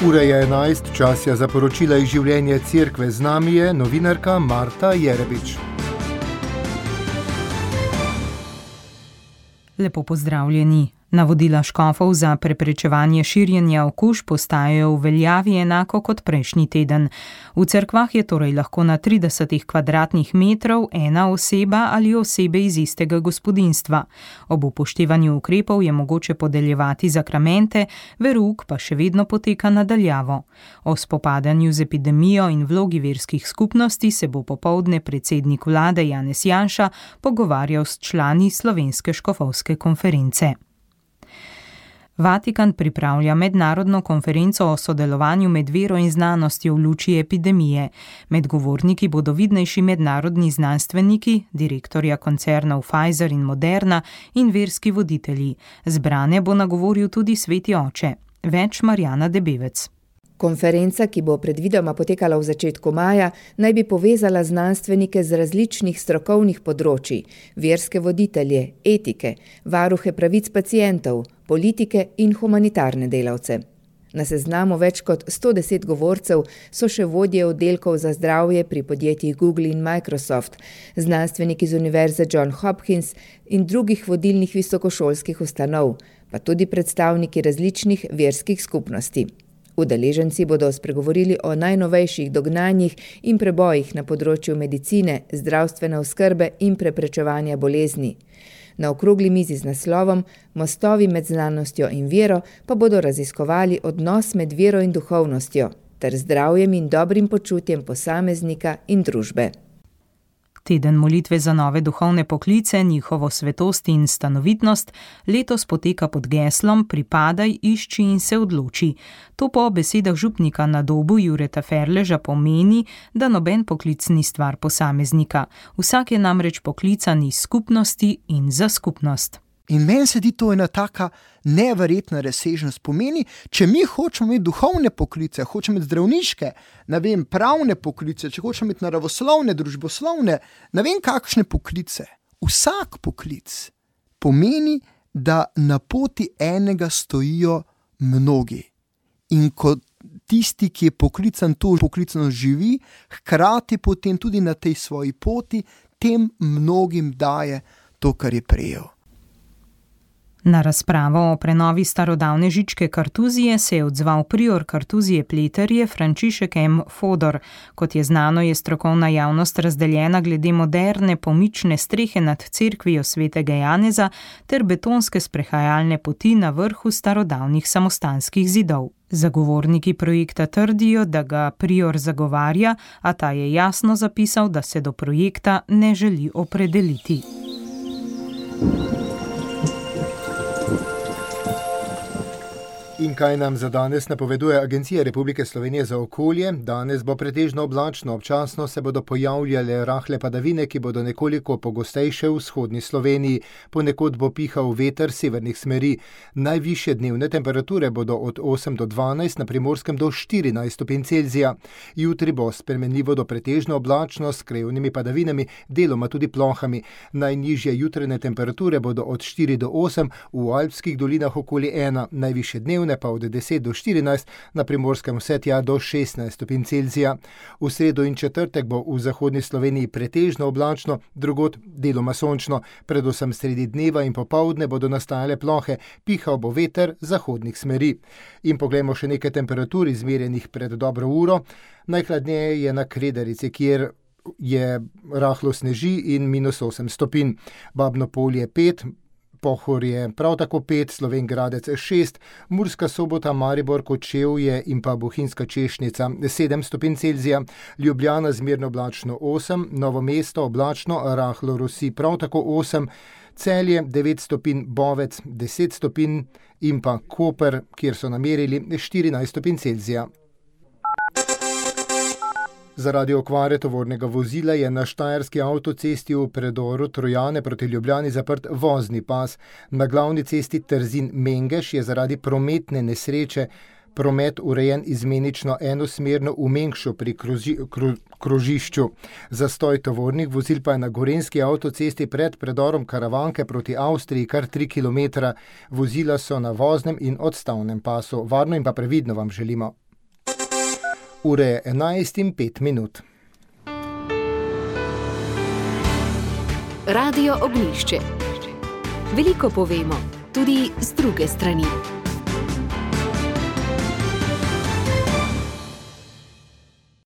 Ura je 11, čas je za poročila iz življenja cerkve. Z nami je novinarka Marta Jerebič. Lepo pozdravljeni. Navodila škofov za preprečevanje širjenja okužb postajajo v veljavi enako kot prejšnji teden. V cerkvah je torej lahko na 30 kvadratnih metrov ena oseba ali osebe iz istega gospodinjstva. Ob upoštevanju ukrepov je mogoče podeljevati zakramente, verouk pa še vedno poteka nadaljavo. O spopadanju z epidemijo in vlogi verskih skupnosti se bo popoldne predsednik vlade Janez Janša pogovarjal s člani Slovenske škofovske konference. Vatikan pripravlja mednarodno konferenco o sodelovanju med vero in znanostjo v luči epidemije. Med govorniki bodo vidnejši mednarodni znanstveniki, direktorja koncernov Pfizer in Moderna in verski voditelji. Zbrane bo nagovoril tudi sveti oče. Več Marjana Debevec. Konferenca, ki bo predvidoma potekala v začetku maja, naj bi povezala znanstvenike z različnih strokovnih področij, verske voditelje, etike, varuhe pravic pacientov, politike in humanitarne delavce. Na seznamu več kot 110 govorcev so še vodje oddelkov za zdravje pri podjetjih Google in Microsoft, znanstveniki z Univerze John Hopkins in drugih vodilnih visokošolskih ustanov, pa tudi predstavniki različnih verskih skupnosti. Udeleženci bodo spregovorili o najnovejših dognanjih in prebojih na področju medicine, zdravstvene oskrbe in preprečevanja bolezni. Na okrogli mizi z naslovom Mostovi med znanostjo in vero pa bodo raziskovali odnos med vero in duhovnostjo ter zdravjem in dobrim počutjem posameznika in družbe. Teden molitve za nove duhovne poklice, njihovo svetost in stanovitnost letos poteka pod geslom Pripadaj, išči in se odloči. To po besedah župnika na Dobu Jureta Ferleža pomeni, da noben poklic ni stvar posameznika. Vsak je namreč poklican iz skupnosti in za skupnost. In meni se di to ena taka neverjetna razsežnost. Pomeni, če mi hočemo imeti duhovne poklice, hočemo imeti zdravniške, pravne poklice, če hočemo imeti naravoslovne, družboslovne, kakšne poklice. Vsak poklic pomeni, da na poti enega stojijo mnogi. In ko tisti, ki je poklican, to poklicano živi, hkrati potem tudi na tej svoji poti tem mnogim daje to, kar je prejel. Na razpravo o prenovi starodavne žičke kartuzije se je odzval prior kartuzije Pleterje Frančišek M. Fodor. Kot je znano, je strokovna javnost razdeljena glede moderne pomične strehe nad cerkvijo svetega Janeza ter betonske sprehajalne poti na vrhu starodavnih samostanskih zidov. Zagovorniki projekta trdijo, da ga prior zagovarja, a ta je jasno zapisal, da se do projekta ne želi opredeliti. In kaj nam za danes napoveduje Agencija Republike Slovenije za okolje? Danes bo pretežno oblačno, občasno se bodo pojavljale rahle padavine, ki bodo nekoliko pogostejše v vzhodni Sloveniji. Ponekod bo pihal veter severnih smeri. Najvišje dnevne temperature bodo od 8 do 12, na Primorskem do 14 stopinj Celzija. Jutri bo spremenljivo do pretežno oblačno s krajevnimi padavinami, deloma tudi plohami. Najnižje jutranje temperature bodo od 4 do 8, v alpskih dolinah okoli 1, najvišje dnevne pa od 10 do 14, na Primorskem vse tja do 16 stopinj Celzija. V sredo in četrtek bo v zahodni Sloveniji pretežno oblačno, drugod deloma sončno, predvsem sredi dneva in popoldne bodo nastajale plohe, pihal bo veter zahodnih smeri. In poglejmo še nekaj temperatur izmerjenih pred dobro uro. Najhladneje je na Kredarici, kjer je rahlo sneži in -8 stopinj. Babno Polje 5, Pohorje prav tako 5, Slovenj Gradec 6, Murska Sobota, Maribor, Kočevje in pa Bohinjska Češnica 7 stopinj Celzija, Ljubljana zmerno oblačno 8, Novo mesto oblačno, rahlo rosi prav tako 8, Celje 9 stopinj, Bovec 10 stopinj in pa Koper, kjer so namerili 14 stopinj Celzija. Zaradi okvare tovornega vozila je na štajerski avtocesti v predoru Trojane proti Ljubljani zaprt vozni pas. Na glavni cesti Trzin-Mengeš je zaradi prometne nesreče promet urejen izmenično enosmerno v Mengšu pri krožišču. Zastoj tovornih vozil pa je na gorenjski avtocesti pred predorom Karavanke proti Avstriji kar 3 km. Vozila so na voznem in odstavnem pasu. Varno in pa previdno vam želimo. Ure 11:05. Radio Ognjišče. Veliko povemo, tudi z druge strani.